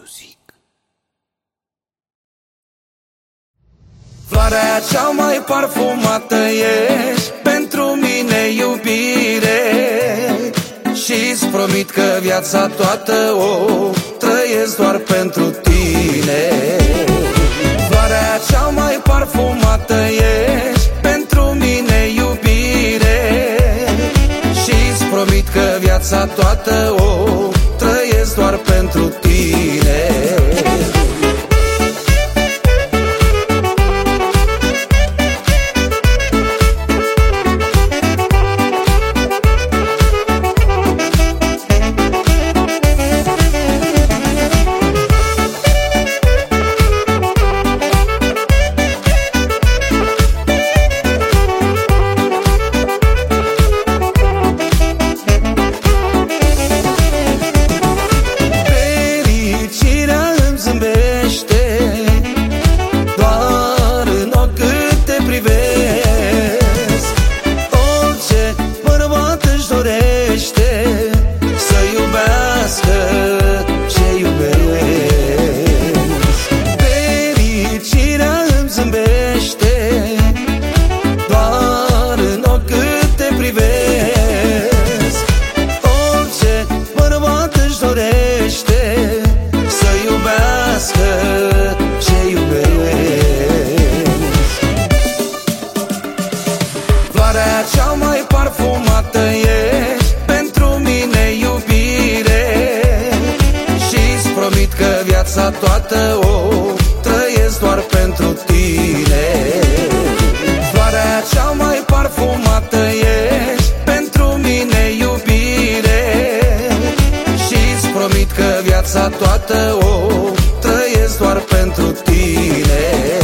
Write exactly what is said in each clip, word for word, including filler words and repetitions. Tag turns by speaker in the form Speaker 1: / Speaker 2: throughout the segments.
Speaker 1: Music. Floarea cea mai parfumată ești pentru mine, iubire, și-ți promit că viața toată o trăiesc doar pentru tine. Floarea cea mai parfumată ești pentru mine, iubire, și-ți promit că viața toată o trăiesc doar pentru tine. Floarea cea mai parfumată ești pentru mine, iubire, și-ți promit că viața toată o trăiesc doar pentru tine. Floarea cea mai parfumată ești pentru mine, iubire, și-ți promit că viața toată o trăiesc doar pentru tine.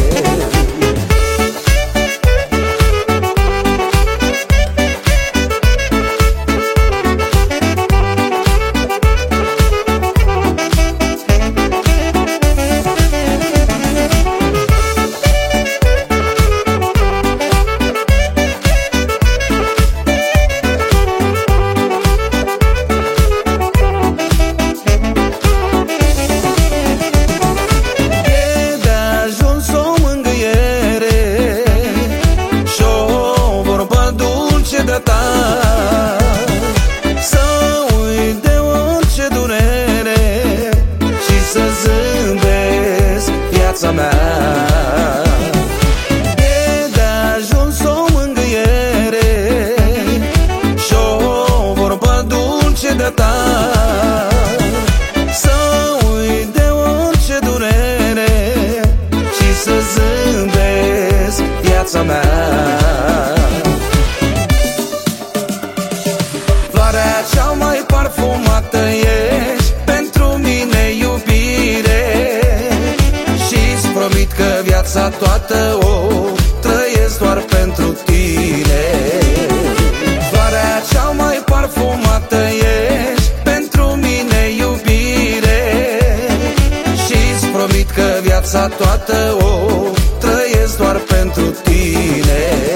Speaker 1: Să uit de orice durere și să zâmbesc viața mea. E de ajuns o mângâiere și o vorbă dulce de-a ta. Să uit de orice durere și să zâmbesc viața mea. Floarea cea mai parfumată ești pentru mine, iubire, și-ți promit că viața toată o trăiesc doar pentru tine. Floarea cea mai parfumată ești pentru mine, iubire, și-ți promit că viața toată o trăiesc doar pentru tine.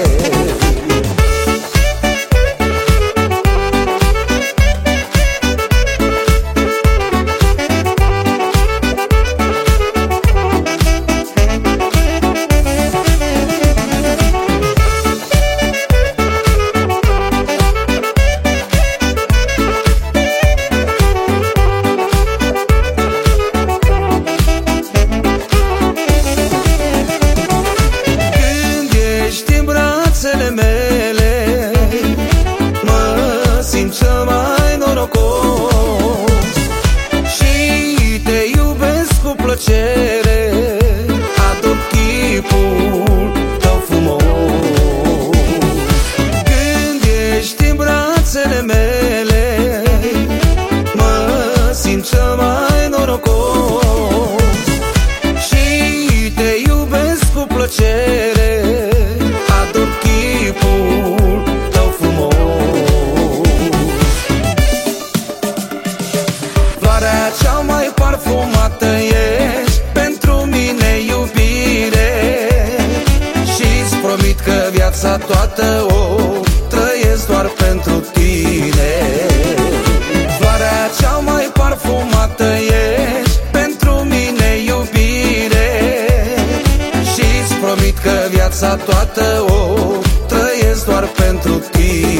Speaker 1: Mele, mă simt cel mai norocos și te iubesc cu plăcere, ador chipul tău frumos. Când ești în brațele mele, mă simt cel mai norocos și te iubesc cu plăcere, ador chipul tău frumos. Floarea cea mai parfumată ești pentru mine, iubire, și-ți promit că viața toată o trăiesc doar pentru tine. Floarea cea mai parfumată ești pentru viața toată o trăiesc doar pentru tine.